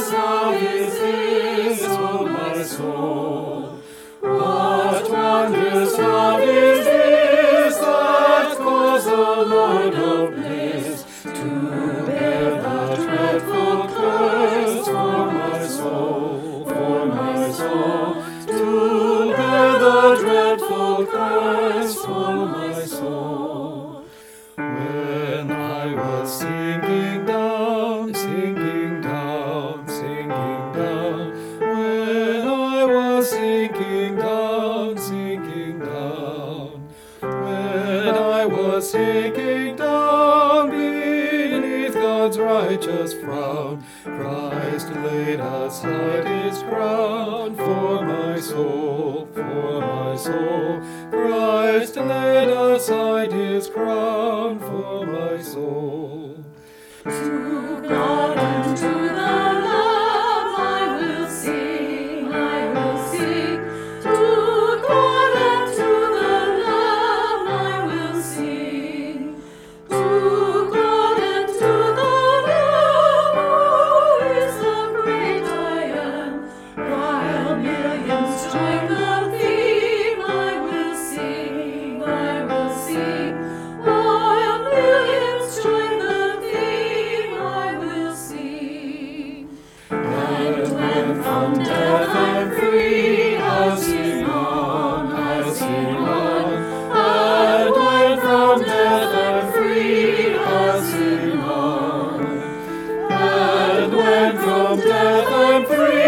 wondrous love is this, O my soul? What wondrous love is this that caused the Lord of bliss to bear the dreadful curse for my soul, for my soul, to bear the dreadful curse for my soul? When I was sinking down, sinking down, sinking down, when I was sinking down, sinking down, when I was sinking down beneath God's righteous frown, Christ laid aside his crown for my soul, for my soul. Christ laid aside his crown for my soul. To God and to the Lamb I will sing, I will sing. To God and to the Lamb I will sing. To God and to the Lamb who is the great I am. While millions join the theme, I will sing, I will sing. While millions join the theme, I will sing. And when from death I'm free, I'll sing on, I'll sing on. And when from death I'm free, I'll sing on. And when from death I'm free,